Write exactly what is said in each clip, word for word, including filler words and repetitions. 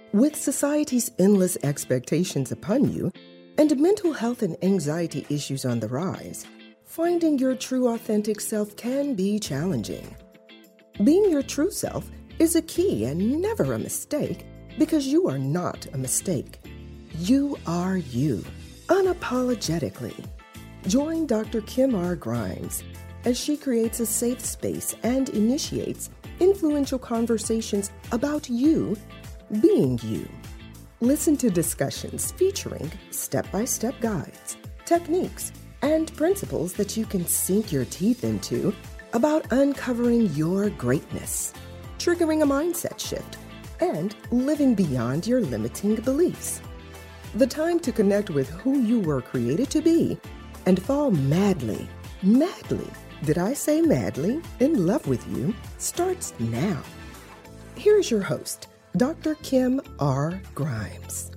With society's endless expectations upon you and mental health and anxiety issues on the rise, finding your true authentic self can be challenging. Being your true self is a key and never a mistake because you are not a mistake. You are you, unapologetically. Join Doctor Kim R. Grimes as she creates a safe space and initiates influential conversations about you being you. Listen to discussions featuring step-by-step guides, techniques, and principles that you can sink your teeth into about uncovering your greatness, triggering a mindset shift, and living beyond your limiting beliefs. The time to connect with who you were created to be and fall madly, madly, did I say madly, in love with you starts now. Here's your host, Doctor Kim R. Grimes.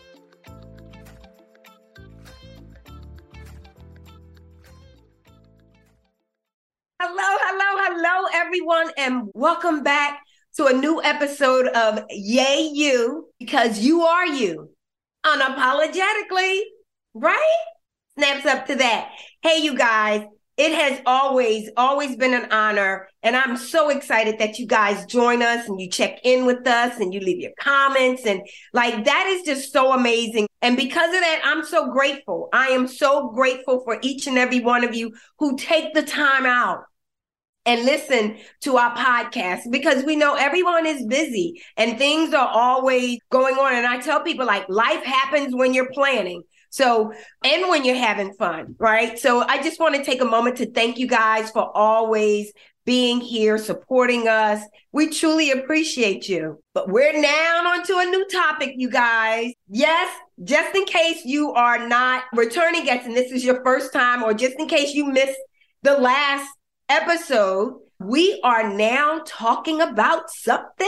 Hello, hello, hello, everyone, and welcome back to a new episode of Yay You, because you are you, unapologetically, right? Snaps up to that. Hey, you guys. It has always, always been an honor, and I'm so excited that you guys join us and you check in with us and you leave your comments, and like that is just so amazing. And because of that, I'm so grateful. I am so grateful for each and every one of you who take the time out and listen to our podcast, because we know everyone is busy and things are always going on. And I tell people, like, life happens when you're planning. So, and when you're having fun, right? So I just want to take a moment to thank you guys for always being here, supporting us. We truly appreciate you. But we're now on to a new topic, you guys. Yes, just in case you are not returning guests and this is your first time, or just in case you missed the last episode, we are now talking about something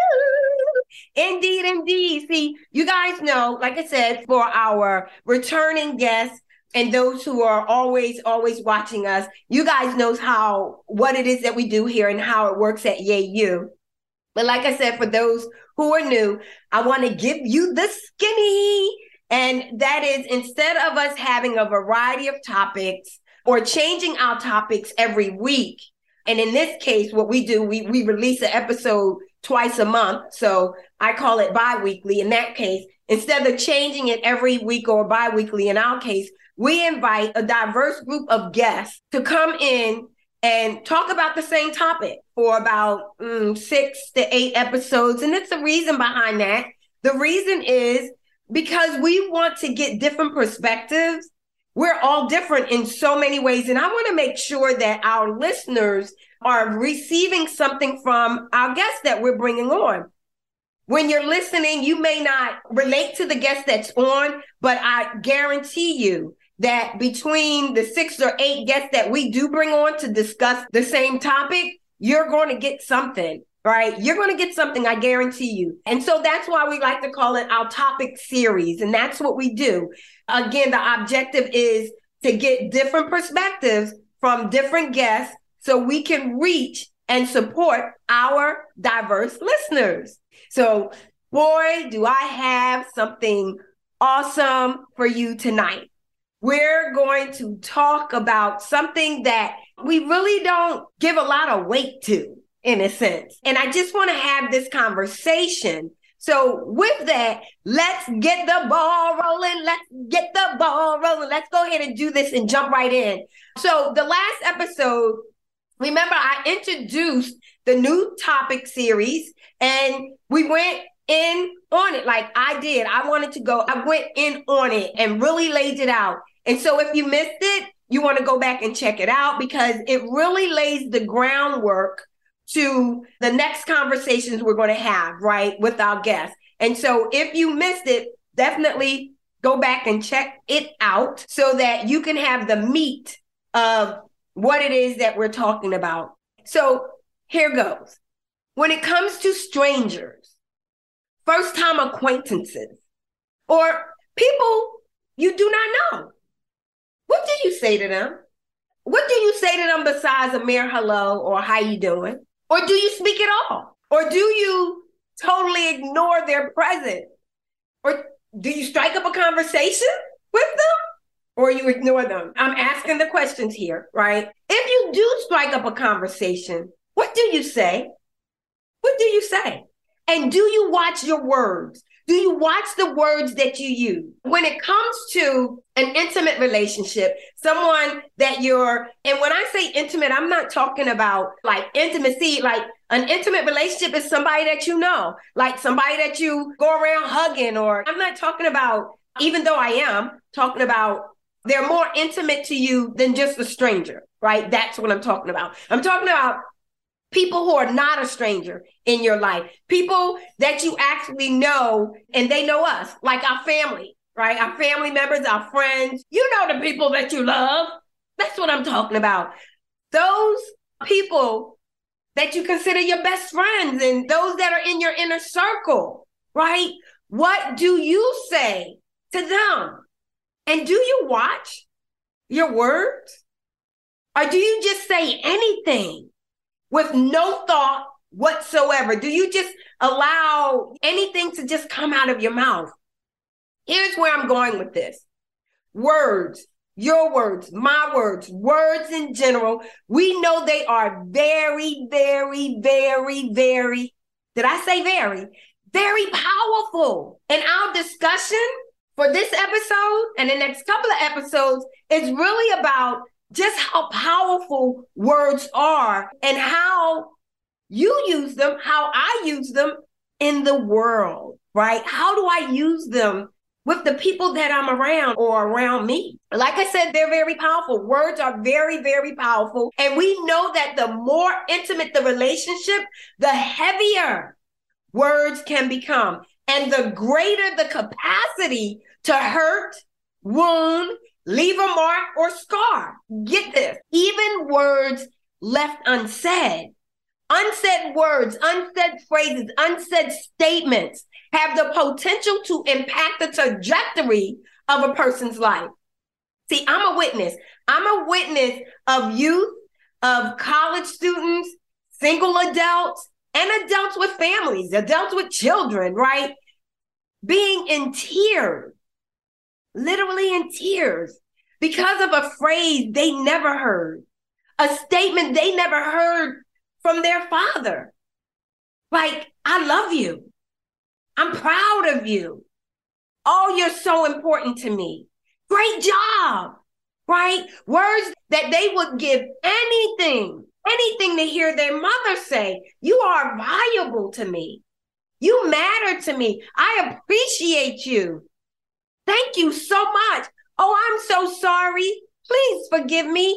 new. Indeed, indeed. See, you guys know, like I said, for our returning guests and those who are always, always watching us, you guys knows how, what it is that we do here and how it works at Yay You. But like I said, for those who are new, I want to give you the skinny. And that is, instead of us having a variety of topics or changing our topics every week, and in this case, what we do, we, we release an episode twice a month. So I call it bi-weekly. In that case, instead of changing it every week or bi-weekly, in our case, we invite a diverse group of guests to come in and talk about the same topic for about mm, six to eight episodes. And it's the reason behind that. The reason is because we want to get different perspectives. We're all different in so many ways. And I want to make sure that our listeners are receiving something from our guests that we're bringing on. When you're listening, you may not relate to the guest that's on, but I guarantee you that between the six or eight guests that we do bring on to discuss the same topic, you're going to get something, right? You're going to get something, I guarantee you. And so that's why we like to call it our topic series. And that's what we do. Again, the objective is to get different perspectives from different guests so we can reach and support our diverse listeners. So, boy, do I have something awesome for you tonight. We're going to talk about something that we really don't give a lot of weight to, in a sense. And I just want to have this conversation. So with that, let's get the ball rolling. Let's get the ball rolling. Let's go ahead and do this and jump right in. So the last episode, remember, I introduced the new topic series and we went in on it like I did. I wanted to go, I went in on it and really laid it out. And so if you missed it, you want to go back and check it out because it really lays the groundwork to the next conversations we're going to have, right, with our guests. And so if you missed it, definitely go back and check it out so that you can have the meat of what it is that we're talking about. So here goes. When it comes to strangers, first-time acquaintances, or people you do not know, what do you say to them? What do you say to them besides a mere hello or how you doing? Or do you speak at all? Or do you totally ignore their presence? Or do you strike up a conversation with them or you ignore them? I'm asking the questions here, right? If you do strike up a conversation, what do you say? What do you say? And do you watch your words? Do you watch the words that you use? When it comes to an intimate relationship, someone that you're, and when I say intimate, I'm not talking about like intimacy, like an intimate relationship is somebody that you know, like somebody that you go around hugging, or I'm not talking about, even though I am talking about, they're more intimate to you than just a stranger, right? That's what I'm talking about. I'm talking about people who are not a stranger in your life, people that you actually know and they know us, like our family, right? Our family members, our friends, you know, the people that you love. That's what I'm talking about. Those people that you consider your best friends and those that are in your inner circle, right? What do you say to them? And do you watch your words? Or do you just say anything with no thought whatsoever? Do you just allow anything to just come out of your mouth? Here's where I'm going with this. Words, your words, my words, words in general, we know they are very, very, very, very, did I say very? Very powerful. And our discussion for this episode and the next couple of episodes is really about just how powerful words are and how you use them, how I use them in the world, right? How do I use them with the people that I'm around or around me? Like I said, they're very powerful. Words are very, very powerful. And we know that the more intimate the relationship, the heavier words can become. And the greater the capacity to hurt, wound, leave a mark or scar. Get this, even words left unsaid, unsaid words, unsaid phrases, unsaid statements have the potential to impact the trajectory of a person's life. See, I'm a witness. I'm a witness of youth, of college students, single adults, and adults with families, adults with children, right? Being in tears, literally in tears, because of a phrase they never heard, a statement they never heard from their father. Like, I love you. I'm proud of you. Oh, you're so important to me. Great job, right? Words that they would give anything, anything to hear their mother say. You are valuable to me. You matter to me. I appreciate you. Thank you so much. Oh, I'm so sorry. Please forgive me.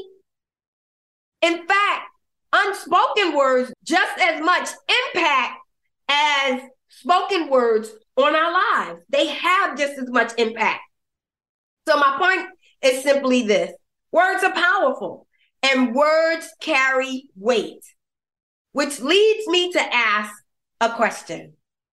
In fact, unspoken words just as much impact as spoken words on our lives. They have just as much impact. So my point is simply this. Words are powerful and words carry weight, which leads me to ask a question.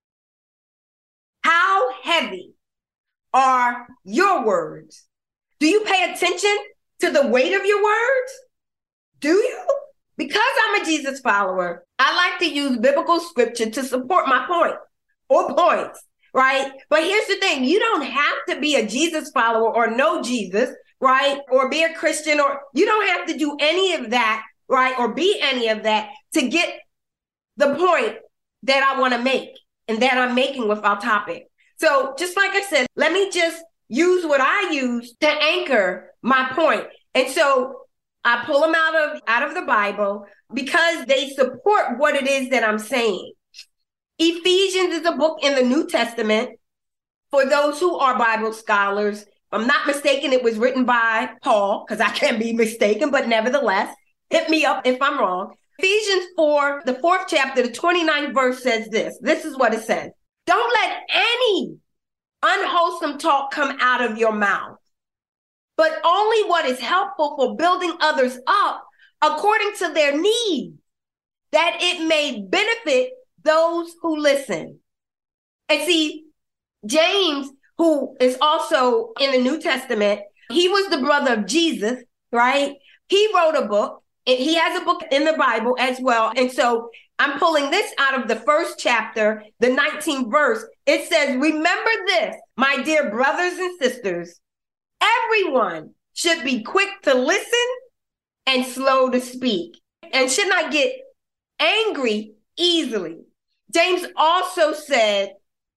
How heavy are your words? Do you pay attention to the weight of your words? Do you? Because I'm a Jesus follower, I like to use biblical scripture to support my point or points, right? But here's the thing. You don't have to be a Jesus follower or know Jesus, right? Or be a Christian, or you don't have to do any of that, right? Or be any of that to get the point that I want to make and that I'm making with our topic. So just like I said, let me just use what I use to anchor my point. And so I pull them out of, out of the Bible because they support what it is that I'm saying. Ephesians is a book in the New Testament. For those who are Bible scholars, if I'm not mistaken, it was written by Paul, because I can be mistaken, but nevertheless, hit me up if I'm wrong. Ephesians four, the fourth chapter, the twenty-ninth verse says this. This is what it says. Don't let any unwholesome talk come out of your mouth, but only what is helpful for building others up according to their needs, that it may benefit those who listen. And see, James, who is also in the New Testament, he was the brother of Jesus, right? He wrote a book, and he has a book in the Bible as well. And so I'm pulling this out of the first chapter, the nineteenth verse. It says, remember this, my dear brothers and sisters, everyone should be quick to listen and slow to speak, and should not get angry easily. James also said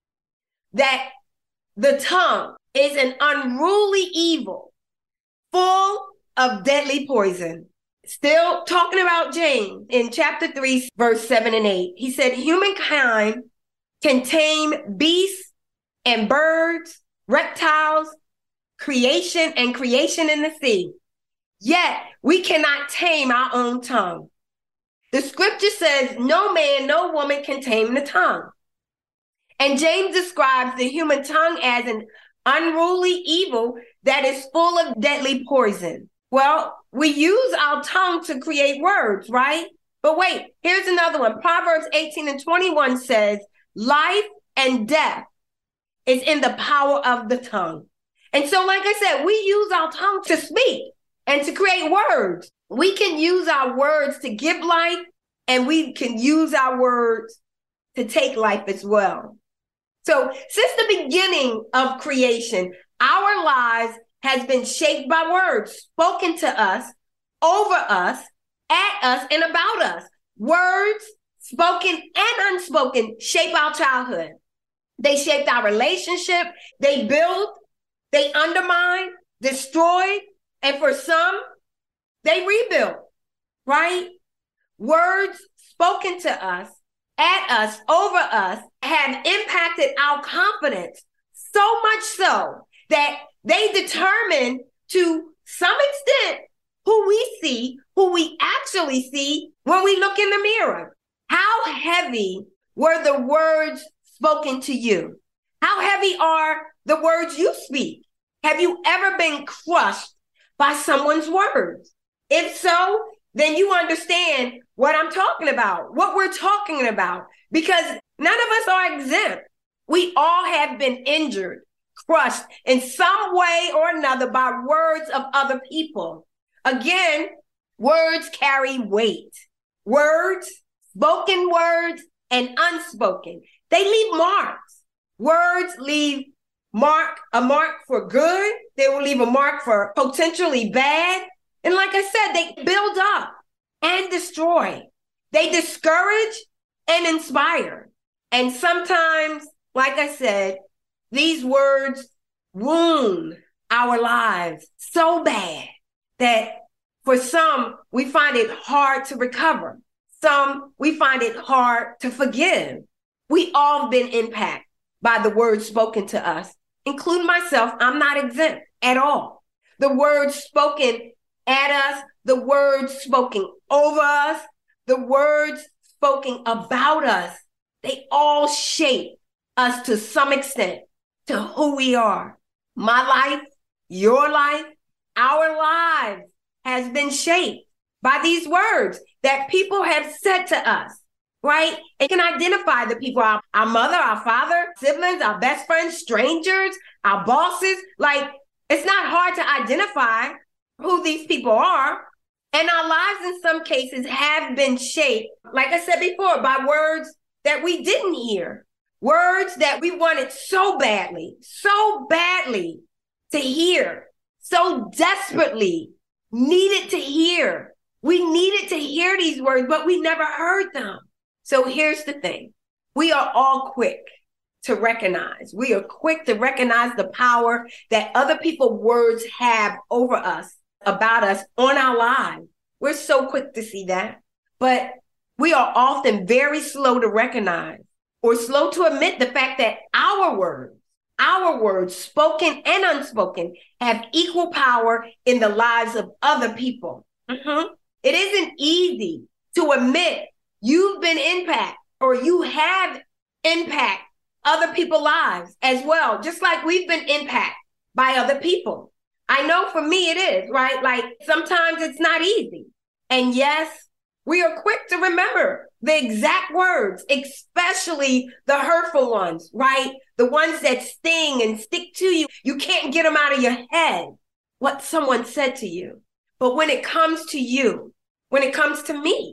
that the tongue is an unruly evil, full of deadly poison. Still talking about James in chapter three, verse seven and eight. He said, humankind can tame beasts and birds, reptiles, creation and creation in the sea. Yet we cannot tame our own tongue. The scripture says no man, no woman can tame the tongue. And James describes the human tongue as an unruly evil that is full of deadly poison. Well, we use our tongue to create words, right? But wait, here's another one. Proverbs eighteen and twenty-one says, life and death is in the power of the tongue. And so, like I said, we use our tongue to speak and to create words. We can use our words to give life, and we can use our words to take life as well. So since the beginning of creation, our lives has been shaped by words spoken to us, over us, at us, and about us. Words, spoken and unspoken, shape our childhood. They shaped our relationship. They build, they undermine, destroy, and for some, they rebuild, right? Words spoken to us, at us, over us, have impacted our confidence so much so that they determine to some extent who we see, who we actually see when we look in the mirror. How heavy were the words spoken to you? How heavy are the words you speak? Have you ever been crushed by someone's words? If so, then you understand what I'm talking about, what we're talking about, because none of us are exempt. We all have been injured, crushed in some way or another by words of other people. Again, words carry weight. Words, spoken words, and unspoken, they leave marks. Words leave mark, a mark for good. They will leave a mark for potentially bad. And like I said, they build up and destroy. They discourage and inspire. And sometimes, like I said, these words wound our lives so bad that for some, we find it hard to recover. Some, we find it hard to forgive. We all have been impacted by the words spoken to us, including myself. I'm not exempt at all. The words spoken at us, the words spoken over us, the words spoken about us, they all shape us to some extent to who we are. My life, your life, our lives has been shaped by these words that people have said to us, right? And can identify the people, our, our mother, our father, siblings, our best friends, strangers, our bosses. Like, it's not hard to identify who these people are. And our lives in some cases have been shaped, like I said before, by words that we didn't hear, words that we wanted so badly, so badly to hear, so desperately needed to hear. We needed to hear these words, but we never heard them. So here's the thing. We are all quick to recognize. We are quick to recognize the power that other people's words have over us, about us, on our lives. We're so quick to see that. But we are often very slow to recognize or slow to admit the fact that our words, our words, spoken and unspoken, have equal power in the lives of other people. Mm-hmm. It isn't easy to admit you've been impacted or you have impact other people's lives as well, just like we've been impacted by other people. I know for me it is, right? Like sometimes it's not easy. And yes, we are quick to remember the exact words, especially the hurtful ones, right? The ones that sting and stick to you. You can't get them out of your head, what someone said to you. But when it comes to you, when it comes to me,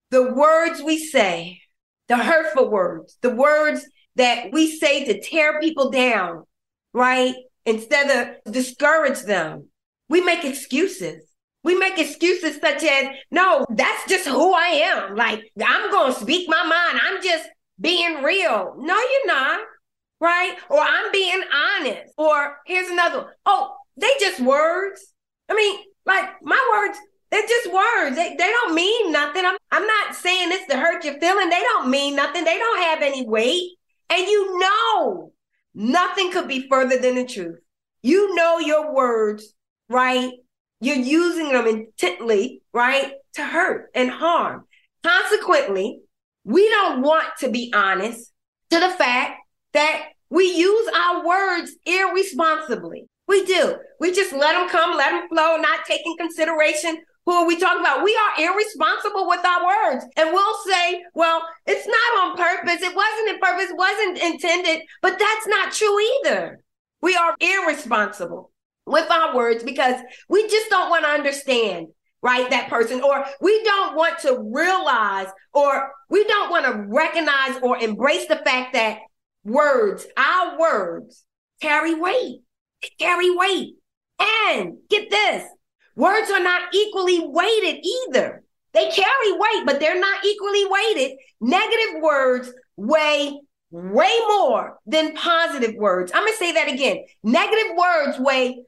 the words we say, the hurtful words, the words that we say to tear people down, right? Instead of discourage them, we make excuses. We make excuses such as, no, that's just who I am. Like, I'm going to speak my mind. I'm just being real. No, you're not, right? Or I'm being honest. Or here's another one. Oh, they just words. I mean, like, my words, they're just words. They, they don't mean nothing. I'm, I'm not saying this to hurt your feeling. They don't mean nothing. They don't have any weight. And you know, nothing could be further than the truth. You know your words, right? You're using them intently, right, to hurt and harm. Consequently, we don't want to be honest to the fact that we use our words irresponsibly. We do. We just let them come, let them flow, not taking consideration who are we talking about. We are irresponsible with our words. And we'll say, well, it's not on purpose. It wasn't in purpose, wasn't intended, but that's not true either. We are irresponsible with our words because we just don't want to understand, right, that person, or we don't want to realize, or we don't want to recognize or embrace the fact that words, our words, carry weight, carry weight. And get this, words are not equally weighted either. They carry weight, but they're not equally weighted. Negative words weigh way more than positive words. I'm going to say that again. Negative words weigh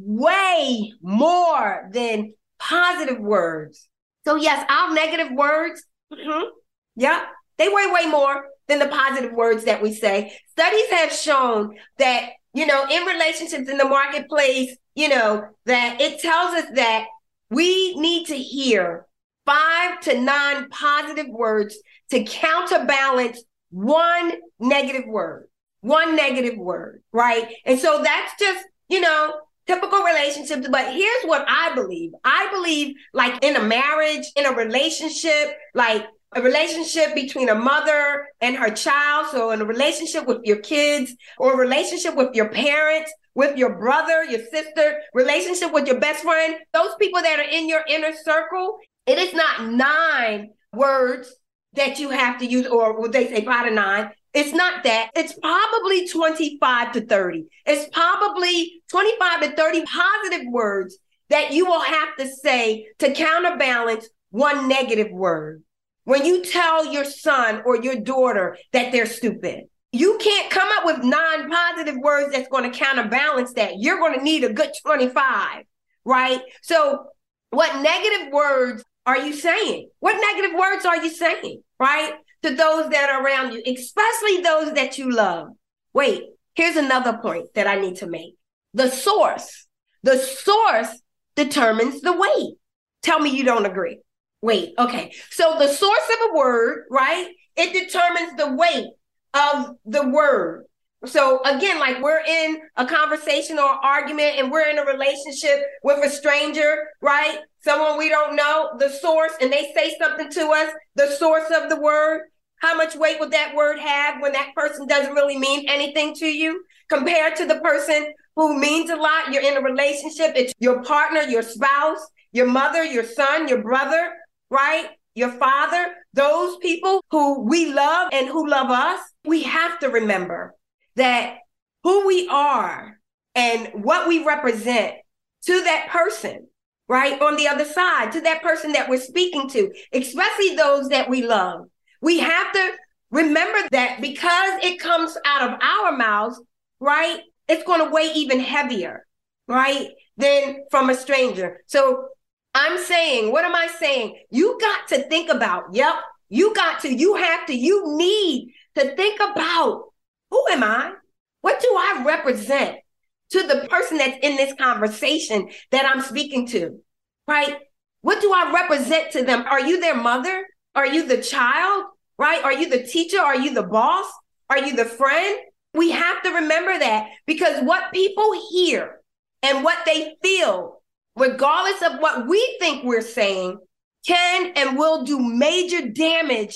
way more than positive words. So yes, our negative words, mm-hmm, yeah, they weigh way more than the positive words that we say. Studies have shown that, you know, in relationships in the marketplace, you know, that it tells us that we need to hear five to nine positive words to counterbalance one negative word, one negative word, right? And so that's just, you know, typical relationships. But here's what I believe. I believe like in a marriage, in a relationship, like a relationship between a mother and her child. So in a relationship with your kids, or a relationship with your parents, with your brother, your sister, relationship with your best friend, those people that are in your inner circle, it is not nine words that you have to use, or what they say, five to nine. It's not that. It's probably twenty-five to thirty. It's probably twenty-five to thirty positive words that you will have to say to counterbalance one negative word. When you tell your son or your daughter that they're stupid, you can't come up with nine positive words that's going to counterbalance that. You're going to need a good twenty-five, right? So what negative words are you saying? What negative words are you saying, right? To those that are around you, especially those that you love. Wait, here's another point that I need to make. The source. The source determines the weight. Tell me you don't agree. Wait, okay. So the source of a word, right? It determines the weight of the word. So again, like we're in a conversation or argument and we're in a relationship with a stranger, right? Someone we don't know, the source, and they say something to us, the source of the word. How much weight would that word have when that person doesn't really mean anything to you compared to the person who means a lot? You're in a relationship. It's your partner, your spouse, your mother, your son, your brother, right? Your father, those people who we love and who love us. We have to remember that who we are and what we represent to that person, right? On the other side, to that person that we're speaking to, especially those that we love. We have to remember that because it comes out of our mouths, right? It's going to weigh even heavier, right? Than from a stranger. So I'm saying, what am I saying? You got to think about, yep, you got to, you have to, you need to think about, who am I? What do I represent to the person that's in this conversation that I'm speaking to, right? What do I represent to them? Are you their mother? Are you the child, right? Are you the teacher? Are you the boss? Are you the friend? We have to remember that, because what people hear and what they feel, regardless of what we think we're saying, can and will do major damage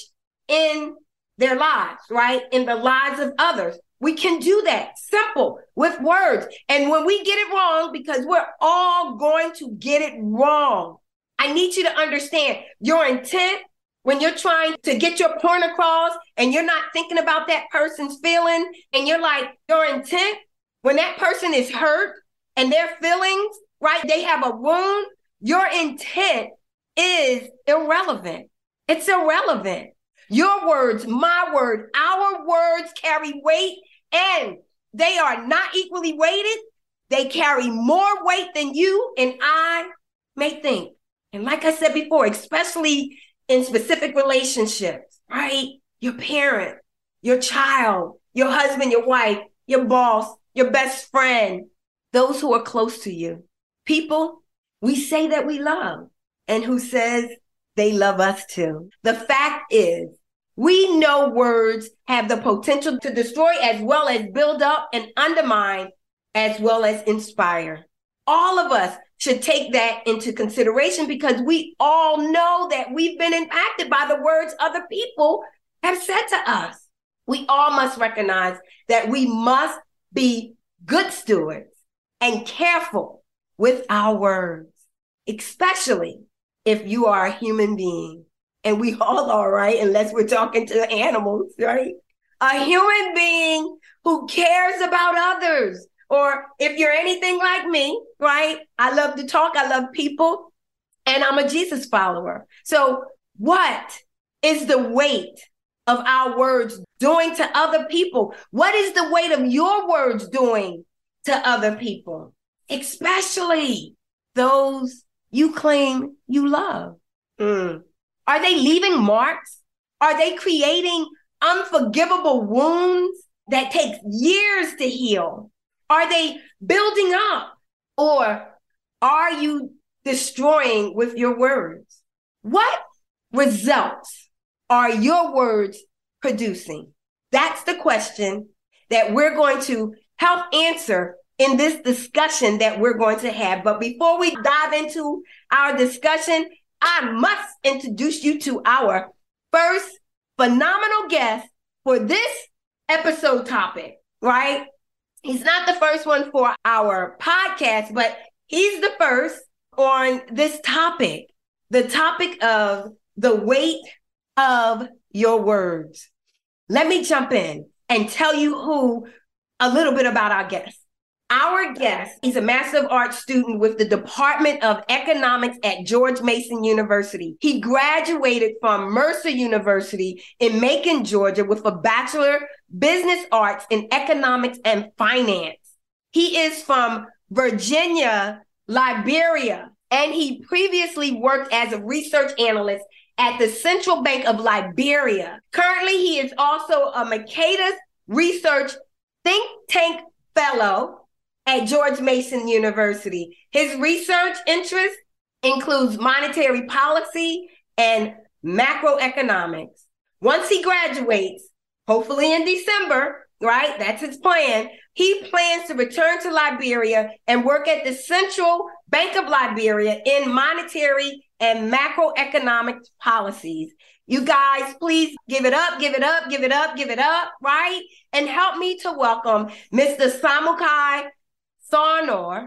in their lives, right? In the lives of others. We can do that simple with words. And when we get it wrong, because we're all going to get it wrong, I need you to understand your intent when you're trying to get your point across and you're not thinking about that person's feeling and you're like, your intent, when that person is hurt and their feelings, right, they have a wound, your intent is irrelevant. It's irrelevant. Your words, my word, our words carry weight, and they are not equally weighted. They carry more weight than you and I may think. And like I said before, especially in specific relationships, right? Your parent, your child, your husband, your wife, your boss, your best friend, those who are close to you. People we say that we love and who says they love us too. The fact is, we know words have the potential to destroy as well as build up and undermine as well as inspire. All of us should take that into consideration because we all know that we've been impacted by the words other people have said to us. We all must recognize that we must be good stewards and careful with our words, especially if you are a human being. And we all are, right? Unless we're talking to animals, right? A human being who cares about others. Or if you're anything like me, right? I love to talk. I love people. And I'm a Jesus follower. So what is the weight of our words doing to other people? What is the weight of your words doing to other people? Especially those you claim you love. Mm. Are they leaving marks? Are they creating unforgivable wounds that take years to heal? Are they building up? Or are you destroying with your words? What results are your words producing? That's the question that we're going to help answer in this discussion that we're going to have. But before we dive into our discussion, I must introduce you to our first phenomenal guest for this episode topic, right? He's not the first one for our podcast, but he's the first on this topic, the topic of the weight of your words. Let me jump in and tell you who a little bit about our guest. Our guest, he's a Master of Arts student with the Department of Economics at George Mason University. He graduated from Mercer University in Macon, Georgia, with a Bachelor of Business Arts in Economics and Finance. He is from Virginia, Liberia, and he previously worked as a research analyst at the Central Bank of Liberia. Currently, he is also a Mercatus Research Think Tank Fellow at George Mason University. His research interest includes monetary policy and macroeconomics. Once he graduates, hopefully in December, right? That's his plan. He plans to return to Liberia and work at the Central Bank of Liberia in monetary and macroeconomic policies. You guys, please give it up, give it up, give it up, give it up, right? And help me to welcome Mister Samukai Sarnor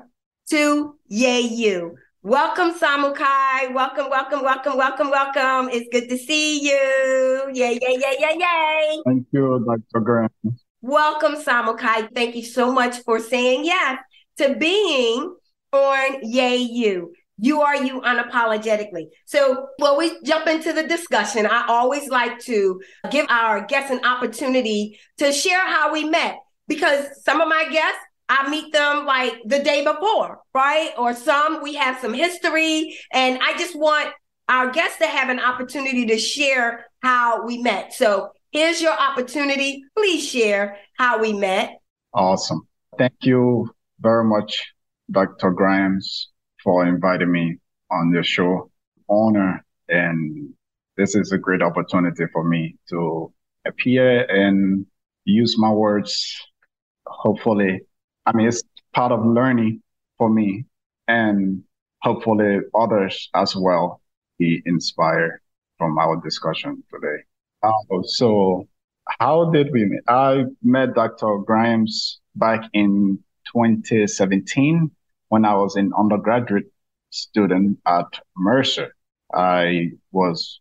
to Yay You. Welcome, Samukai. Welcome, welcome, welcome, welcome, welcome. It's good to see you. Yay, yay, yay, yay, yay. Thank you, Doctor Graham. Welcome, Samukai. Thank you so much for saying yes to being on Yay You. You are you unapologetically. So when we jump into the discussion, I always like to give our guests an opportunity to share how we met, because some of my guests, I meet them like the day before, right? Or some, we have some history. And I just want our guests to have an opportunity to share how we met. So here's your opportunity. Please share how we met. Awesome. Thank you very much, Doctor Grimes, for inviting me on your show. Honor, and this is a great opportunity for me to appear and use my words. Hopefully, I mean, it's part of learning for me, and hopefully others as well be inspired from our discussion today. Uh, so how did we meet? I met Doctor Grimes back in twenty seventeen when I was an undergraduate student at Mercer. I was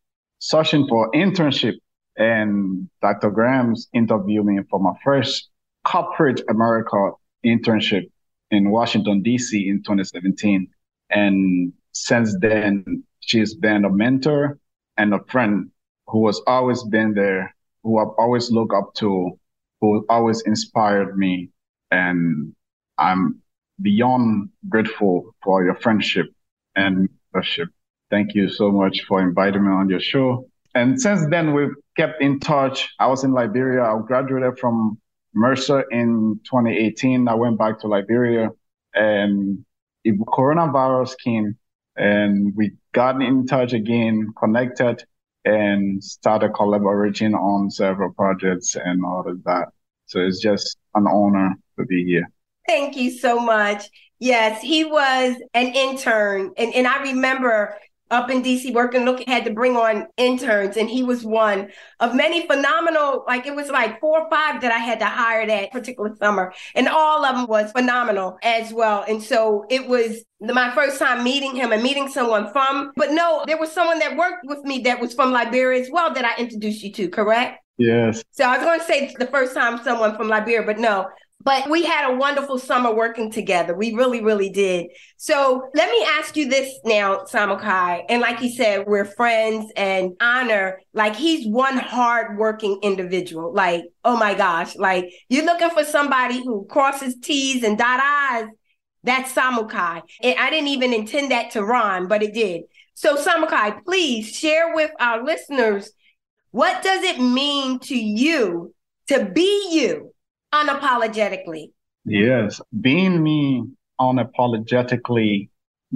searching for internship, and Doctor Grams interviewed me for my first corporate America internship in Washington, D C in twenty seventeen. And since then, she's been a mentor and a friend who has always been there, who I've always looked up to, who always inspired me. And I'm beyond grateful for your friendship and mentorship. Thank you so much for inviting me on your show. And since then, we've kept in touch. I was in Liberia. I graduated from Mercer in twenty eighteen. I went back to Liberia, and if coronavirus came, and we got in touch again, connected, and started collaborating on several projects and all of that. So it's just an honor to be here. Thank you so much. Yes, he was an intern. And, and I remember up in D C working, look, had to bring on interns, and he was one of many phenomenal, like it was like four or five that I had to hire that particular summer, and all of them was phenomenal as well. And so it was my first time meeting him and meeting someone from, but no, there was someone that worked with me that was from Liberia as well that I introduced you to, correct? Yes. So I was going to say the first time someone from Liberia, but no. But we had a wonderful summer working together. We really, really did. So let me ask you this now, Samukai. And like you said, we're friends and honor. Like, he's one hardworking individual. Like, oh my gosh. Like, you're looking for somebody who crosses T's and dot I's. That's Samukai. And I didn't even intend that to rhyme, but it did. So Samukai, please share with our listeners, what does it mean to you to be you? Unapologetically. Yes. Being me unapologetically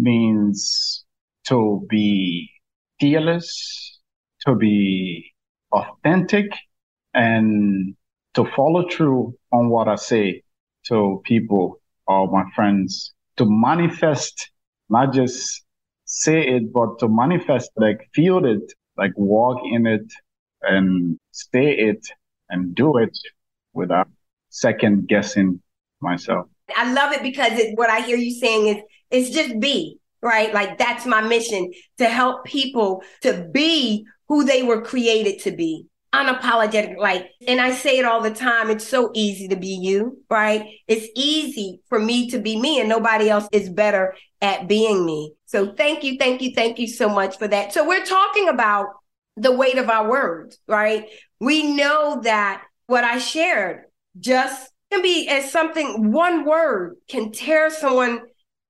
means to be fearless, to be authentic, and to follow through on what I say to people or my friends, to manifest, not just say it, but to manifest, like feel it, like walk in it and say it and do it without second guessing myself. I love it because it, what I hear you saying is, it's just be, right? Like, that's my mission, to help people to be who they were created to be. Unapologetic, like, and I say it all the time, it's so easy to be you, right? It's easy for me to be me, and nobody else is better at being me. So thank you, thank you, thank you so much for that. So we're talking about the weight of our words, right? We know that what I shared just can be as something, one word can tear someone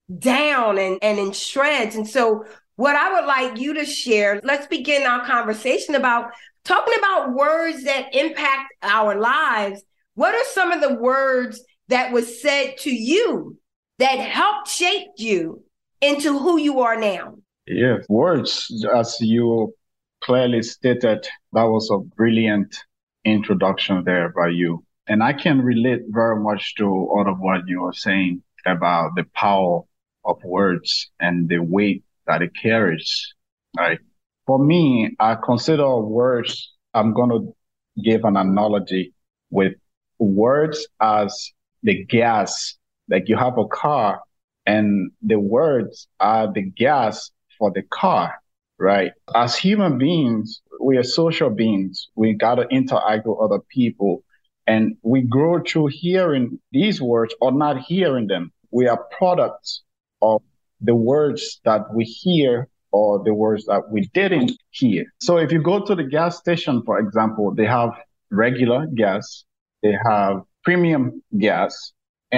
down and, and in shreds. And so what I would like you to share, let's begin our conversation about talking about words that impact our lives. What are some of the words that was said to you that helped shape you into who you are now? Yes, words, as you clearly stated, that was a brilliant introduction there by you. And I can relate very much to all of what you are saying about the power of words and the weight that it carries. Right? For me, I consider words, I'm going to give an analogy with words as the gas. Like, you have a car and the words are the gas for the car, right? As human beings, we are social beings. We got to interact with other people. And we grow through hearing these words or not hearing them. We are products of the words that we hear or the words that we didn't hear. So if you go to the gas station, for example, they have regular gas, they have premium gas,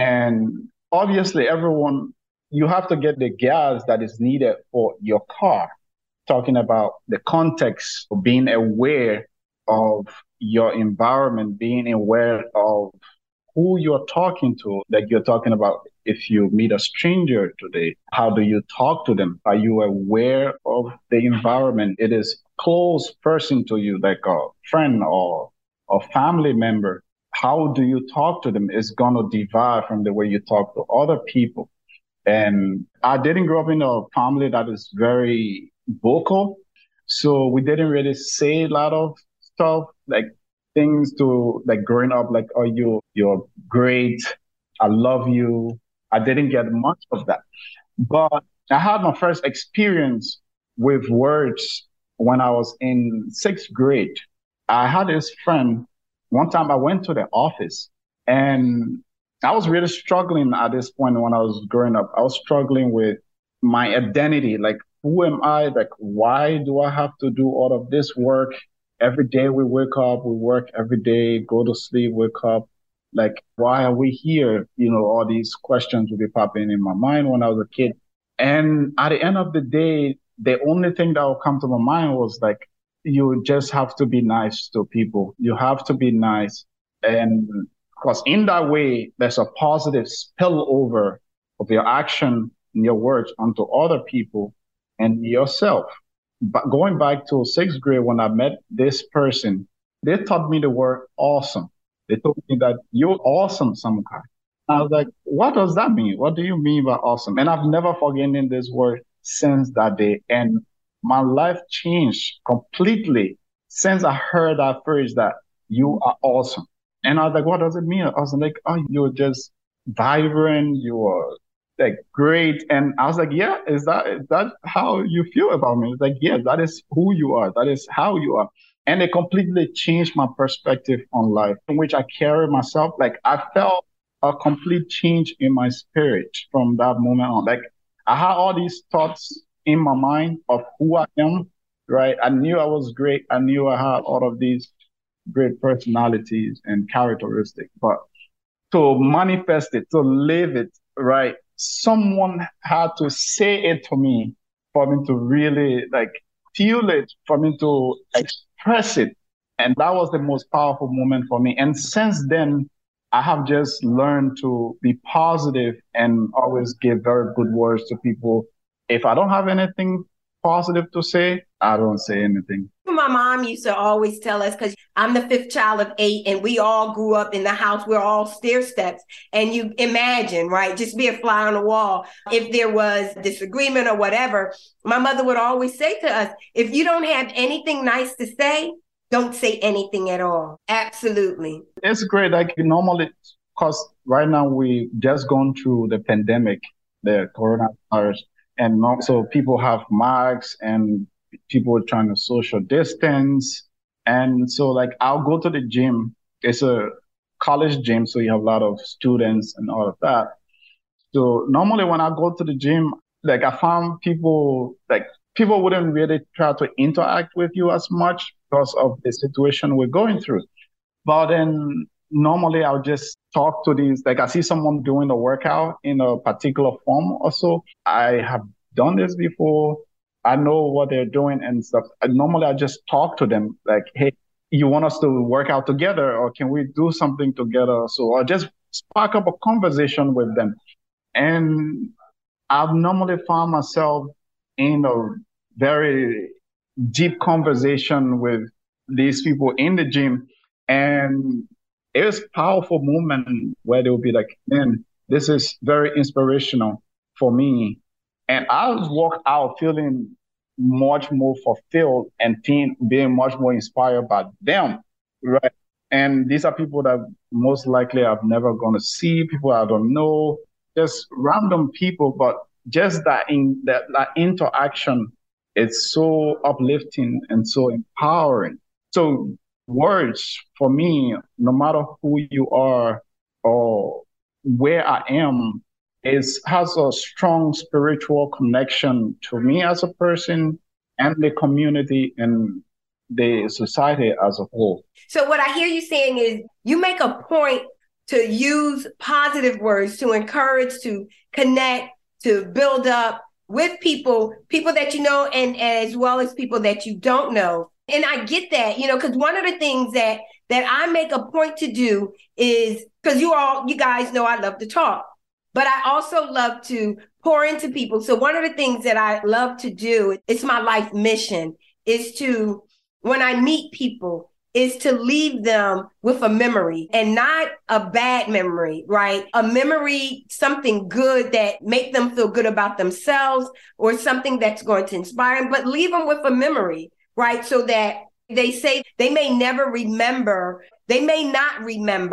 and obviously everyone, you have to get the gas that is needed for your car. Talking about the context of being aware of your environment, being aware of who you're talking to. Like, you're talking about, if you meet a stranger today, how do you talk to them? Are you aware of the environment? It is a close person to you, like a friend or a family member. How do you talk to them? It's going to divide from the way you talk to other people. And I didn't grow up in a family that is very vocal. So we didn't really say a lot of stuff, like things to, like, growing up, like, oh, you, you're great, I love you. I didn't get much of that. But I had my first experience with words when I was in sixth grade, I had this friend. One time I went to the office and I was really struggling at this point when I was growing up. I was struggling with my identity. Like, who am I? Like, why do I have to do all of this work? Every day we wake up, we work every day, go to sleep, wake up. Like, why are we here? You know, all these questions would be popping in my mind when I was a kid. And at the end of the day, the only thing that would come to my mind was like, you just have to be nice to people. You have to be nice. And because in that way, there's a positive spillover of your action and your words onto other people and yourself. But going back to sixth grade, when I met this person, they taught me the word awesome. They told me that you're awesome, Samukai. I was like, what does that mean? What do you mean by awesome? And I've never forgotten this word since that day. And my life changed completely since I heard that phrase that you are awesome. And I was like, what does it mean? I was like, oh, you're just vibrant. You're like great. And I was like, yeah, is that is that how you feel about me? It's like, yeah, that is who you are. That is how you are. And it completely changed my perspective on life, in which I carry myself. Like, I felt a complete change in my spirit from that moment on. Like, I had all these thoughts in my mind of who I am, right? I knew I was great. I knew I had all of these great personalities and characteristics, but to manifest it, to live it, right? Someone had to say it to me for me to really like feel it, for me to express it. And that was the most powerful moment for me. And since then, I have just learned to be positive and always give very good words to people. If I don't have anything positive to say, I don't say anything. My mom used to always tell us, because I'm the fifth child of eight and we all grew up in the house, we're all stair steps. And you imagine, right, just be a fly on the wall. If there was disagreement or whatever, my mother would always say to us, if you don't have anything nice to say, don't say anything at all. Absolutely. It's great. Like normally, because right now we just gone through the pandemic, the coronavirus, and also people have masks and people are trying to social distance. And so like I'll go to the gym. It's a college gym, so you have a lot of students and all of that. So normally when I go to the gym, like I found people, like people wouldn't really try to interact with you as much because of the situation we're going through. But then normally I'll just talk to these, like I see someone doing a workout in a particular form or so. I have done this before. I know what they're doing and stuff. And normally I just talk to them like, hey, you want us to work out together or can we do something together? So I just spark up a conversation with them. And I've normally found myself in a very deep conversation with these people in the gym. And it was a powerful moment where they'll be like, man, this is very inspirational for me. And I was walked out feeling much more fulfilled and being, being much more inspired by them, right? And these are people that most likely I've never going to see, people I don't know, just random people, but just that in that, that interaction, it's so uplifting and so empowering. So words for me, no matter who you are or where I am, is has a strong spiritual connection to me as a person and the community and the society as a whole. So what I hear you saying is you make a point to use positive words to encourage, to connect, to build up with people, people that you know, and, and as well as people that you don't know. And I get that, you know, because one of the things that that I make a point to do is, because you all, you guys know I love to talk, but I also love to pour into people. So one of the things that I love to do, it's my life mission, is to, when I meet people, is to leave them with a memory, and not a bad memory, right? A memory, something good that make them feel good about themselves, or something that's going to inspire them, but leave them with a memory, right? So that they say they may never remember, they may not remember,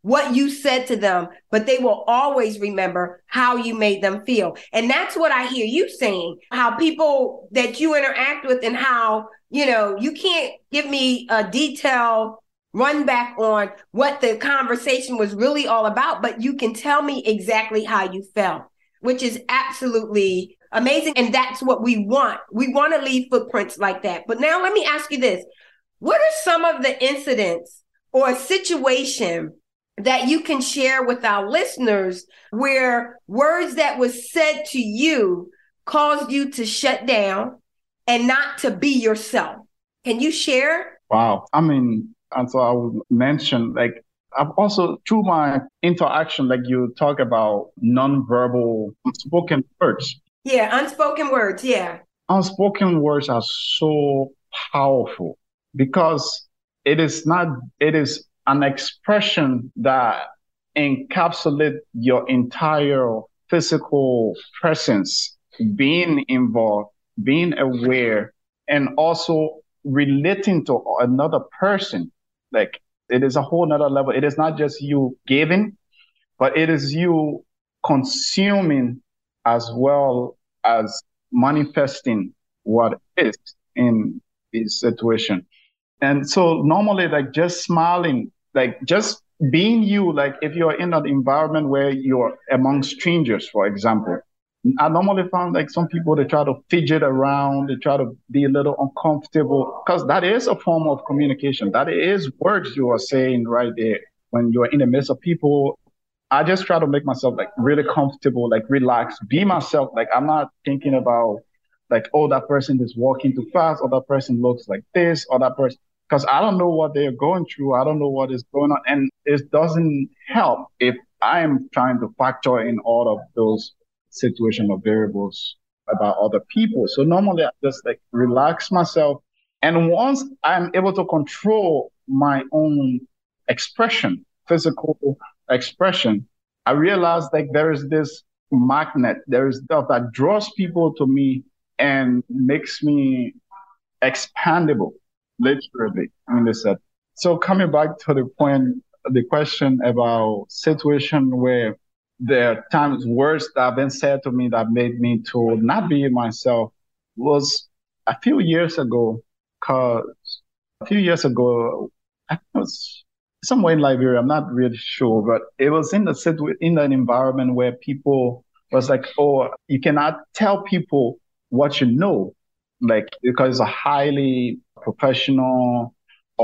what you said to them, but they will always remember how you made them feel. And that's what I hear you saying, how people that you interact with and how, you know, you can't give me a detailed run back on what the conversation was really all about, but you can tell me exactly how you felt, which is absolutely amazing. And that's what we want. We want to leave footprints like that. But now let me ask you this. What are some of the incidents or a situation that you can share with our listeners where words that was said to you caused you to shut down and not to be yourself? Can you share? Wow. I mean, and so I would mention, like, I've also, through my interaction, like you talk about nonverbal unspoken words. Yeah, unspoken words. Yeah. Unspoken words are so powerful because it is not, it is an expression that encapsulates your entire physical presence, being involved, being aware, and also relating to another person. Like, it is a whole nother level. It is not just you giving, but it is you consuming as well as manifesting what is in this situation. And so normally, like, just smiling, like just being you, like if you're in an environment where you're among strangers, for example, I normally found like some people, they try to fidget around, they try to be a little uncomfortable, because that is a form of communication. That is words you are saying right there. When you're in the midst of people, I just try to make myself like really comfortable, like relax, be myself. Like, I'm not thinking about like, oh, that person is walking too fast, or that person looks like this, or that person, because I don't know what they're going through. I don't know what is going on. And it doesn't help if I'm trying to factor in all of those situational variables about other people. So normally I just like relax myself. And once I'm able to control my own expression, physical expression, I realize like there is this magnet, there is stuff that draws people to me and makes me expandable, literally. I mean, they said. So coming back to the point, the question about situation where there are times words that have been said to me that made me to not be myself was a few years ago, because a few years ago, I was somewhere in Liberia, I'm not really sure, but it was in the situ- in an environment where people was like, oh, you cannot tell people what you know, like, because it's a highly professional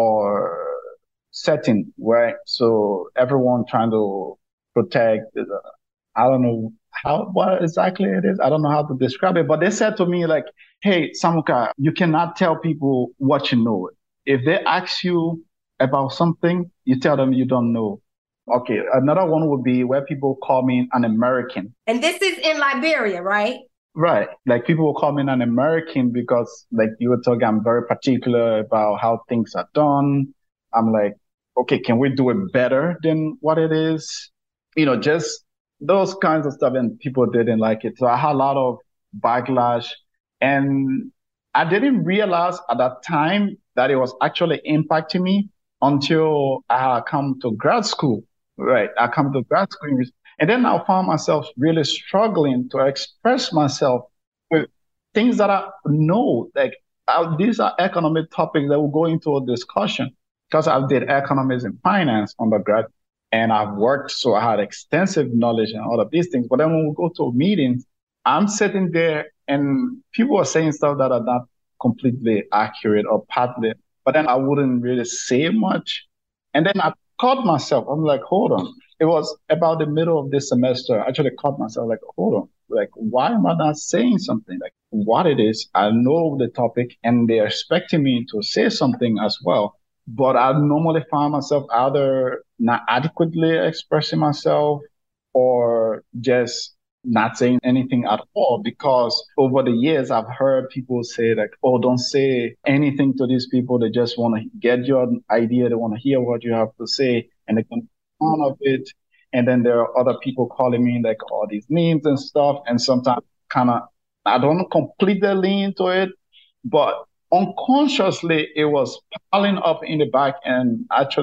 or setting, right? So everyone trying to protect, uh, I don't know how, what exactly it is. I don't know how to describe it, but they said to me like, hey, Samuka, you cannot tell people what you know. If they ask you about something, you tell them you don't know. Okay, another one would be where people call me an American. And this is in Liberia, right? Right. Like, people will call me an American because, like, you were talking, I'm very particular about how things are done. I'm like, okay, can we do it better than what it is? You know, just those kinds of stuff. And people didn't like it. So I had a lot of backlash. And I didn't realize at that time that it was actually impacting me until I had come to grad school. Right. I come to grad school. And then I found myself really struggling to express myself with things that I know. Like, I, these are economic topics that will go into a discussion, because I did economics and finance undergrad, and I've worked, so I had extensive knowledge in all of these things. But then when we go to meetings, I'm sitting there and people are saying stuff that are not completely accurate or partly, but then I wouldn't really say much. And then I caught myself. I'm like, hold on. It was about the middle of this semester. I actually caught myself like, hold on. Like, why am I not saying something? Like, what it is, I know the topic and they're expecting me to say something as well. But I normally find myself either not adequately expressing myself or just not saying anything at all, because over the years, I've heard people say like, oh, don't say anything to these people. They just want to get your idea. They want to hear what you have to say, and they can fun of it. And then there are other people calling me like all these names and stuff. And sometimes kind of, I don't completely lean into it, but unconsciously it was piling up in the back. And actually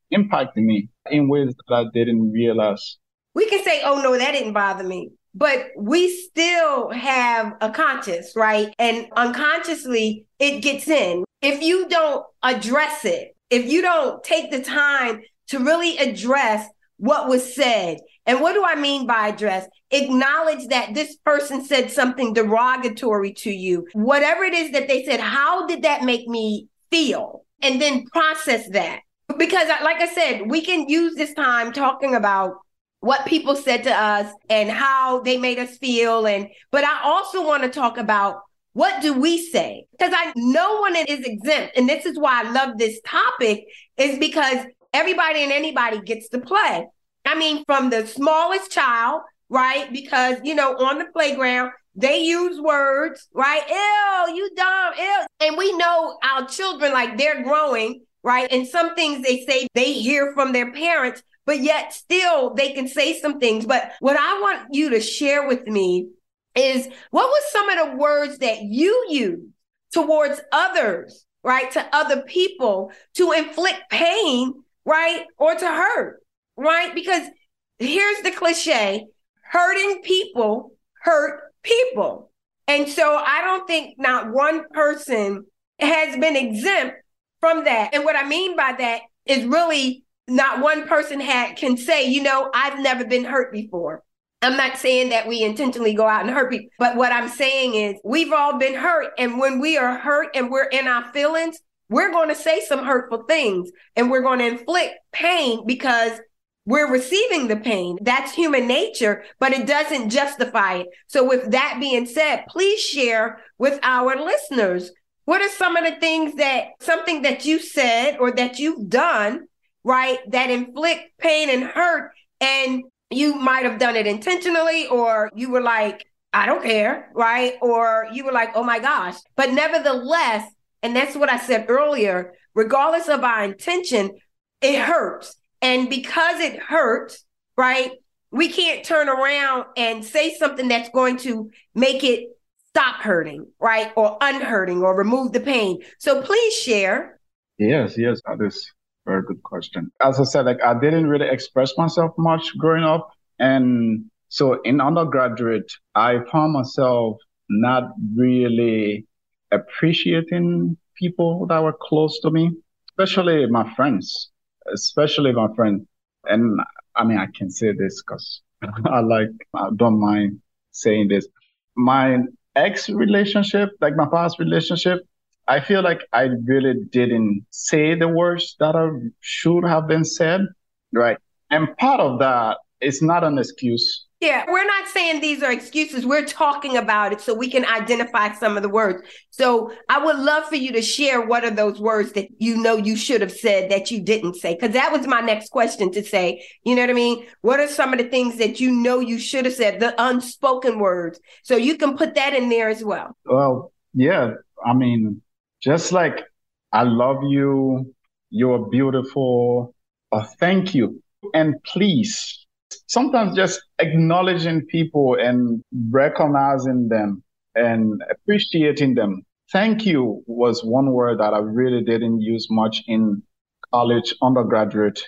impacted me in ways that I didn't realize. We can say, oh, no, that didn't bother me. But we still have a conscience, right? And unconsciously, it gets in. If you don't address it, if you don't take the time to really address what was said, and what do I mean by address? Acknowledge that this person said something derogatory to you. Whatever it is that they said, how did that make me feel? And then process that. Because like I said, we can use this time talking about what people said to us and how they made us feel. And but I also want to talk about, what do we say? Because I no one is exempt. And this is why I love this topic, is because everybody and anybody gets to play. I mean, from the smallest child, right? Because, you know, on the playground, they use words, right? Ew, you dumb, ew. And we know our children, like, they're growing, right? And some things they say they hear from their parents, but yet still they can say some things. But what I want you to share with me is, what was some of the words that you use towards others, right? To other people, to inflict pain, right? Or to hurt, right? Because here's the cliche, hurting people hurt people. And so I don't think not one person has been exempt from that. And what I mean by that is really not one person had can say, you know, I've never been hurt before. I'm not saying that we intentionally go out and hurt people, but what I'm saying is we've all been hurt. And when we are hurt and we're in our feelings, we're going to say some hurtful things and we're going to inflict pain because we're receiving the pain. That's human nature, but it doesn't justify it. So with that being said, please share with our listeners, what are some of the things that, something that you said or that you've done, right, that inflict pain and hurt, and you might have done it intentionally, or you were like, I don't care, right? Or you were like, oh my gosh. But nevertheless, and that's what I said earlier, regardless of our intention, it hurts. And because it hurts, right, we can't turn around and say something that's going to make it stop hurting, right? Or unhurting, or remove the pain. So please share. Yes, yes, that is a very good question. As I said, like, I didn't really express myself much growing up. And so in undergraduate, I found myself not really appreciating people that were close to me, especially my friends, especially my friends. And I mean, I can say this because I like, I don't mind saying this. My ex relationship, like my past relationship, I feel like I really didn't say the words that I should have been said, right? And part of that is not an excuse. Yeah, we're not saying these are excuses. We're talking about it so we can identify some of the words. So I would love for you to share what are those words that you know you should have said that you didn't say, because that was my next question to say. You know what I mean? What are some of the things that you know you should have said, the unspoken words? So you can put that in there as well. Well, yeah, I mean, just like, I love you, you're beautiful, or thank you, and please. Sometimes just acknowledging people and recognizing them and appreciating them. Thank you was one word that I really didn't use much in college, undergraduate.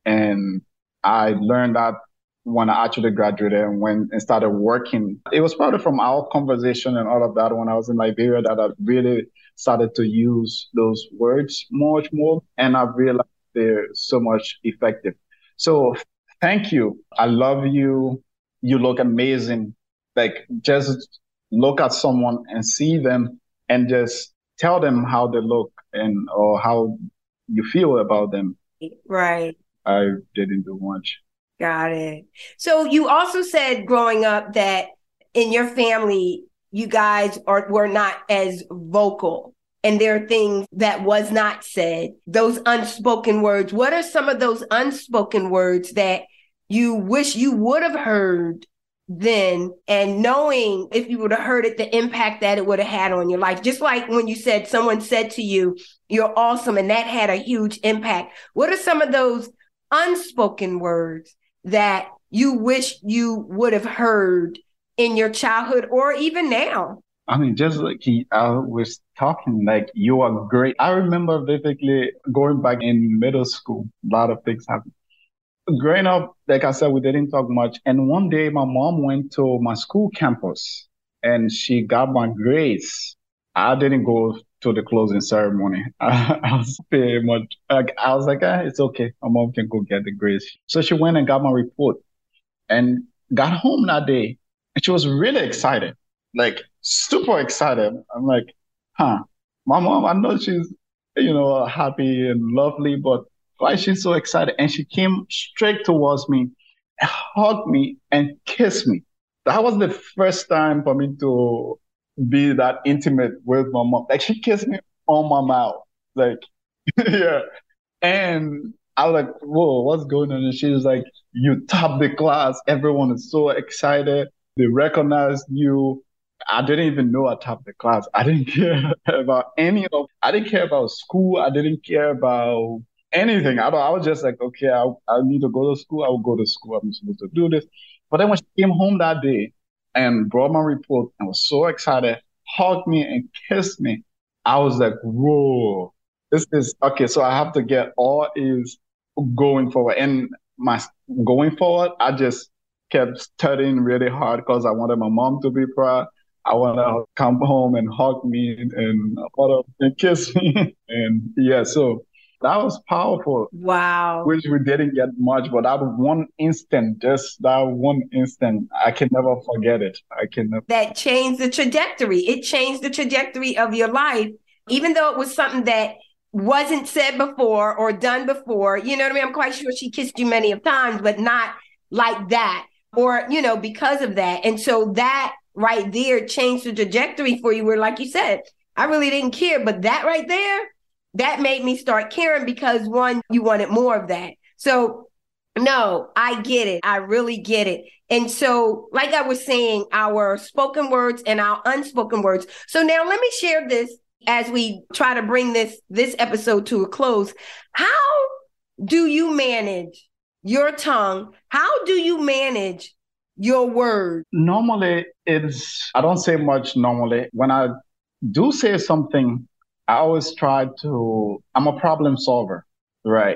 And I learned that when I actually graduated and when and started working. It was probably from our conversation and all of that when I was in Liberia that I really started to use those words much more. And I realized they're so much effective. So thank you. I love you. You look amazing. Like, just look at someone and see them and just tell them how they look and or how you feel about them. Right. I didn't do much. Got it. So you also said growing up that in your family, you guys are were not as vocal. And there are things that was not said, those unspoken words. What are some of those unspoken words that you wish you would have heard then, and knowing if you would have heard it, the impact that it would have had on your life? Just like when you said someone said to you, you're awesome, and that had a huge impact. What are some of those unspoken words that you wish you would have heard in your childhood or even now? I mean, just like he, I was talking, like, you are great. I remember vividly going back in middle school, a lot of things happened. Growing up, like I said, we didn't talk much. And one day my mom went to my school campus and she got my grades. I didn't go to the closing ceremony. I, I was pretty much like, I was like, ah, it's okay. My mom can go get the grades. So she went and got my report and got home that day. And she was really excited, like super excited. I'm like, huh, my mom, I know she's, you know, happy and lovely, but why is she so excited? And she came straight towards me, hugged me, and kissed me. That was the first time for me to be that intimate with my mom. Like she kissed me on my mouth. Like, yeah. And I was like, whoa, what's going on? And she was like, you topped the class. Everyone is so excited. They recognized you. I didn't even know I topped the class. I didn't care about any of, I didn't care about school. I didn't care about anything. I, I was just like, okay, I, I need to go to school. I will go to school. I'm supposed to do this. But then when she came home that day and brought my report and was so excited, hugged me and kissed me, I was like, whoa, this is, okay, so I have to get all A's going forward. And my going forward, I just kept studying really hard because I wanted my mom to be proud. I want to come home and hug me and, and kiss me. And yeah, so that was powerful. Wow. Which we didn't get much, but that one instant, just that one instant, I can never forget it. I can never. That changed the trajectory. It changed the trajectory of your life, even though it was something that wasn't said before or done before. You know what I mean? I'm quite sure she kissed you many of times, but not like that or, you know, because of that. And so that right there changed the trajectory for you where, like you said, I really didn't care, but that right there, that made me start caring because one, you wanted more of that. So no, I get it. I really get it. And so, like I was saying, our spoken words and our unspoken words. So now let me share this as we try to bring this, this episode to a close. How do you manage your tongue? How do you manage your words? Normally, it's, I don't say much normally. When I do say something, I always try to, I'm a problem solver, right?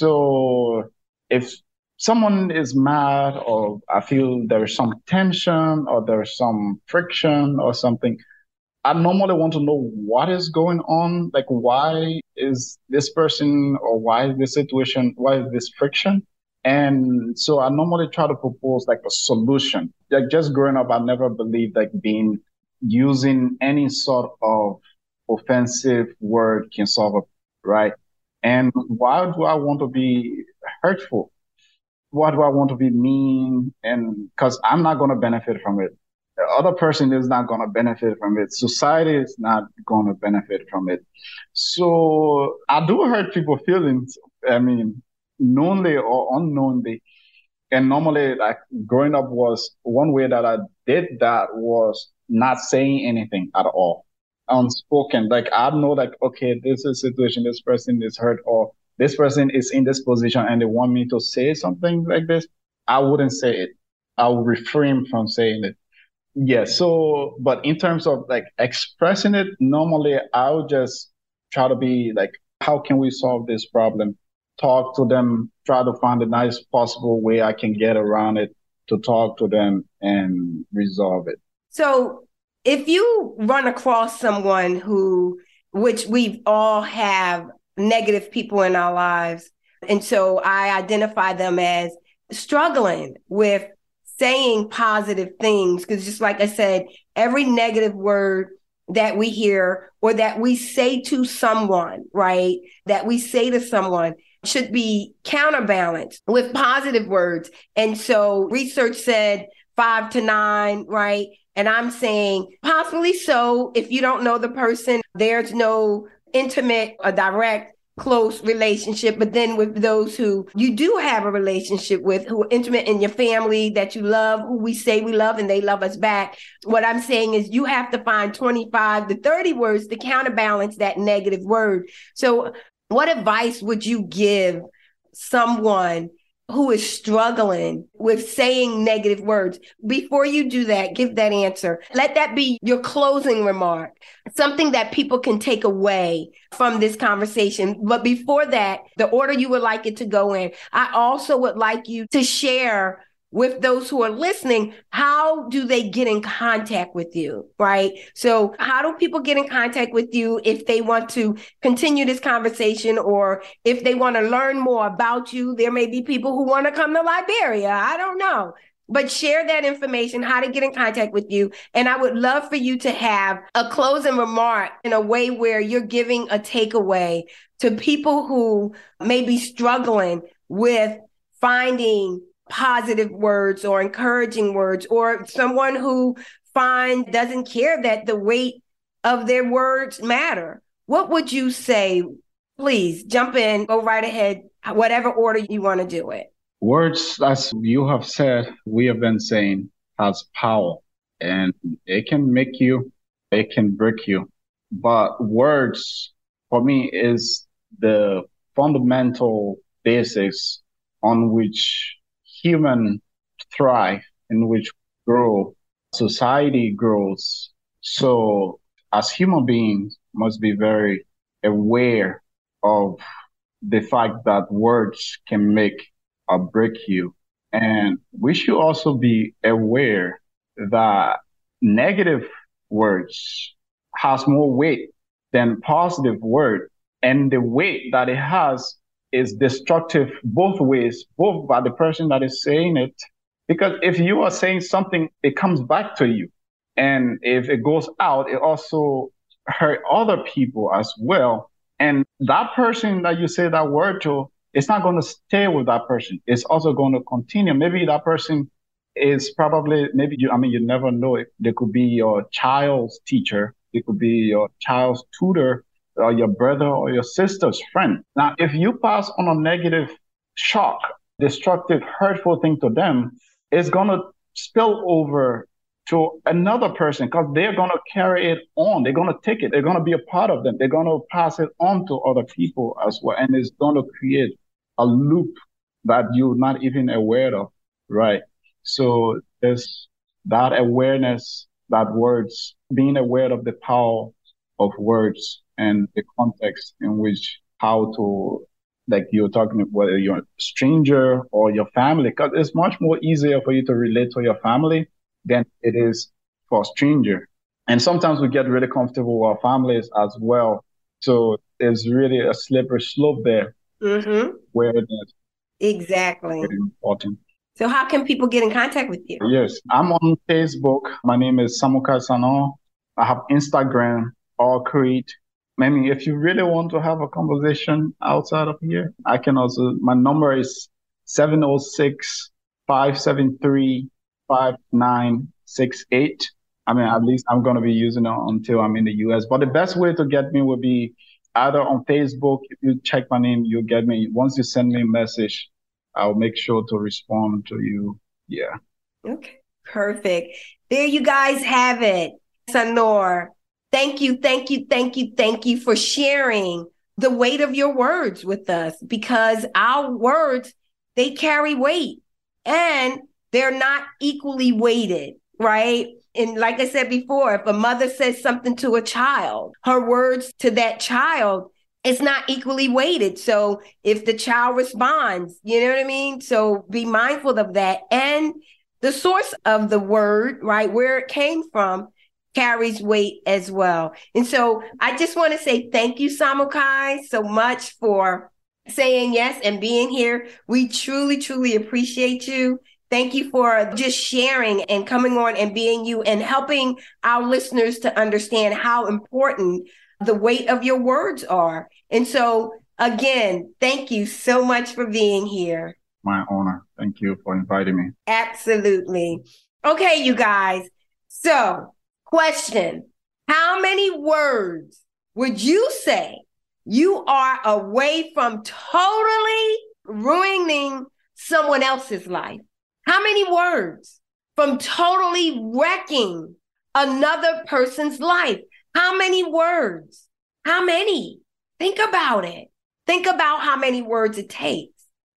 So if someone is mad or I feel there's some tension or there's some friction or something, I normally want to know what is going on. Like, why is this person or why is this situation, why is this friction? And so I normally try to propose like a solution. Like just growing up, I never believed like being, using any sort of offensive word can solve it, right? And why do I want to be hurtful? Why do I want to be mean? And because I'm not going to benefit from it. The other person is not going to benefit from it. Society is not going to benefit from it. So I do hurt people's feelings. I mean, knowingly or unknowingly. And normally, like growing up was one way that I did that was not saying anything at all. Unspoken. Like I know like, okay, this is a situation, this person is hurt or this person is in this position and they want me to say something like this. I wouldn't say it. I would refrain from saying it. Yeah. So, but in terms of like expressing it, normally I would just try to be like, how can we solve this problem? Talk to them, try to find the nicest possible way I can get around it to talk to them and resolve it. So if you run across someone who, which we all have negative people in our lives, and so I identify them as struggling with saying positive things, because just like I said, every negative word that we hear or that we say to someone, right, that we say to someone should be counterbalanced with positive words. And so research said five to nine, right? And I'm saying possibly so. If you don't know the person, there's no intimate or direct close relationship. But then with those who you do have a relationship with, who are intimate in your family, that you love, who we say we love and they love us back, what I'm saying is you have to find twenty-five to thirty words to counterbalance that negative word. So what advice would you give someone who is struggling with saying negative words, before you do that, give that answer. Let that be your closing remark, something that people can take away from this conversation. But before that, the order you would like it to go in, I also would like you to share with those who are listening, how do they get in contact with you, right? So how do people get in contact with you if they want to continue this conversation, or if they want to learn more about you? There may be people who want to come to Liberia. I don't know. But share that information, how to get in contact with you. And I would love for you to have a closing remark in a way where you're giving a takeaway to people who may be struggling with finding positive words or encouraging words, or someone who find doesn't care that the weight of their words matter. What would you say? Please jump in, go right ahead, whatever order you want to do it. Words, as you have said, we have been saying, has power, and it can make you, it can break you. But words, for me, is the fundamental basis on which human thrive, in which grow, society grows. So as human beings must be very aware of the fact that words can make or break you. And we should also be aware that negative words has more weight than positive word. And the weight that it has is destructive both ways, both by the person that is saying it. Because if you are saying something, it comes back to you. And if it goes out, it also hurt other people as well. And that person that you say that word to, it's not going to stay with that person. It's also going to continue. Maybe that person is probably, maybe you, I mean, you never know it. They could be your child's teacher. It could be your child's tutor, or your brother or your sister's friend. Now, if you pass on a negative shock, destructive, hurtful thing to them, it's going to spill over to another person, because they're going to carry it on. They're going to take it. They're going to be a part of them. They're going to pass it on to other people as well. And it's going to create a loop that you're not even aware of, right? So there's that awareness, that words, being aware of the power of words and the context in which, how to, like you're talking about, whether you're a stranger or your family, because it's much more easier for you to relate to your family than it is for a stranger. And sometimes we get really comfortable with our families as well. So there's really a slippery slope there. Mm-hmm. Where that's exactly very important. So how can people get in contact with you? Yes, I'm on Facebook. My name is Samukai Sanon. I have Instagram, all create. I mean, if you really want to have a conversation outside of here, I can also, my number is seven oh six, five seven three, five nine six eight. I mean, at least I'm going to be using it until I'm in the U S. But the best way to get me would be either on Facebook. If you check my name, you'll get me. Once you send me a message, I'll make sure to respond to you. Yeah. Okay, perfect. There you guys have it. Sanor, thank you, thank you, thank you, thank you for sharing the weight of your words with us, because our words, they carry weight and they're not equally weighted, right? And like I said before, if a mother says something to a child, her words to that child, it's not equally weighted. So if the child responds, you know what I mean? So be mindful of that. And the source of the word, right, where it came from, carries weight as well. And so I just want to say thank you, Samukai, so much for saying yes and being here. We truly, truly appreciate you. Thank you for just sharing and coming on and being you and helping our listeners to understand how important the weight of your words are. And so, again, thank you so much for being here. My honor. Thank you for inviting me. Absolutely. Okay, you guys. So, question, how many words would you say you are away from totally ruining someone else's life? How many words from totally wrecking another person's life? How many words? How many? Think about it. Think about how many words it takes.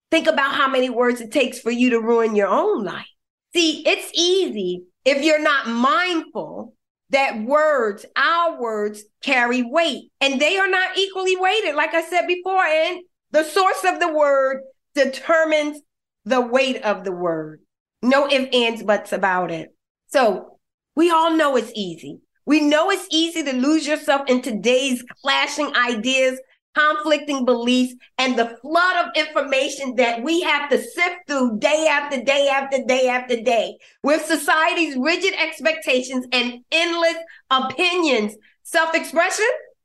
Think about how many words it takes for you to ruin your own life. See, it's easy if you're not mindful that words, our words, carry weight, and they are not equally weighted, like I said before. And the source of the word determines the weight of the word. No ifs, ands, buts about it. So we all know it's easy. We know it's easy to lose yourself in today's clashing ideas, conflicting beliefs, and the flood of information that we have to sift through day after day after day after day. With society's rigid expectations and endless opinions, self-expression,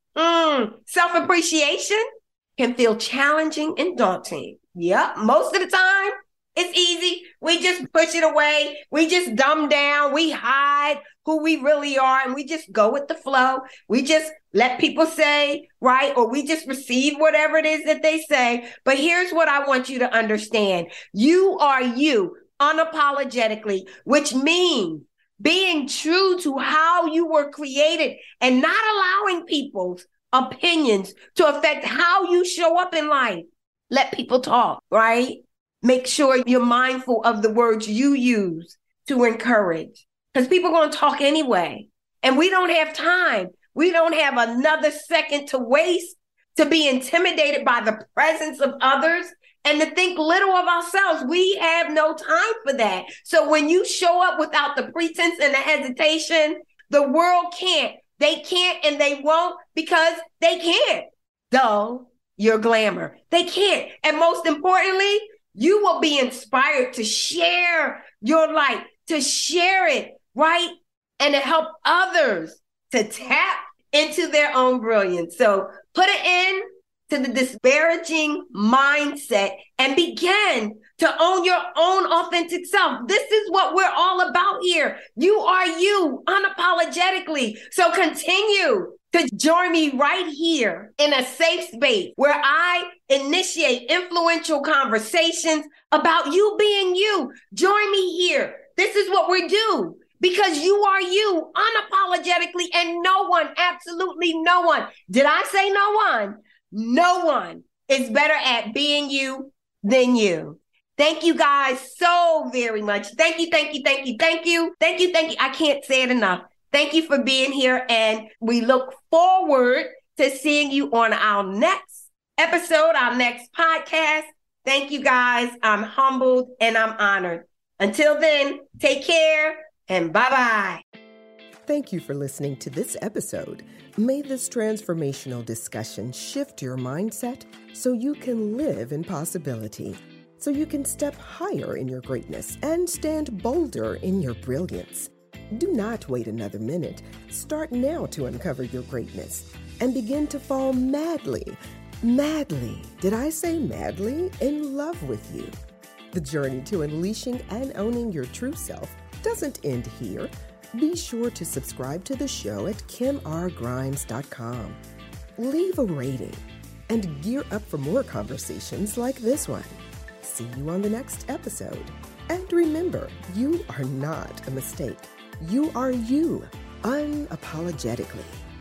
mm, self-appreciation can feel challenging and daunting. Yep, most of the time, it's easy. We just push it away. We just dumb down. We hide who we really are, and we just go with the flow. We just let people say, right? Or we just receive whatever it is that they say. But here's what I want you to understand. You are you unapologetically, which means being true to how you were created and not allowing people's opinions to affect how you show up in life. Let people talk, right? Make sure you're mindful of the words you use to encourage, because people are going to talk anyway. And we don't have time. We don't have another second to waste to be intimidated by the presence of others and to think little of ourselves. We have no time for that. So when you show up without the pretense and the hesitation, the world can't. They can't and they won't, because they can't dull your glamour. They can't. And most importantly, you will be inspired to share your light, to share it, right? And to help others to tap into their own brilliance. So put an end to the disparaging mindset and begin to own your own authentic self. This is what we're all about here. You are you unapologetically. So continue to join me right here in a safe space where I initiate influential conversations about you being you. Join me here. This is what we do, because you are you unapologetically, and no one, absolutely no one, did I say no one? No one is better at being you than you. Thank you guys so very much. Thank you, thank you, thank you, thank you, thank you, thank you. I can't say it enough. Thank you for being here, and we look forward to seeing you on our next episode, our next podcast. Thank you, guys. I'm humbled and I'm honored. Until then, take care and bye-bye. Thank you for listening to this episode. May this transformational discussion shift your mindset so you can live in possibility, so you can step higher in your greatness and stand bolder in your brilliance. Do not wait another minute. Start now to uncover your greatness and begin to fall madly, madly, did I say madly, in love with you. The journey to unleashing and owning your true self doesn't end here. Be sure to subscribe to the show at kim r grimes dot com. Leave a rating and gear up for more conversations like this one. See you on the next episode. And remember, you are not a mistake. You are you, unapologetically.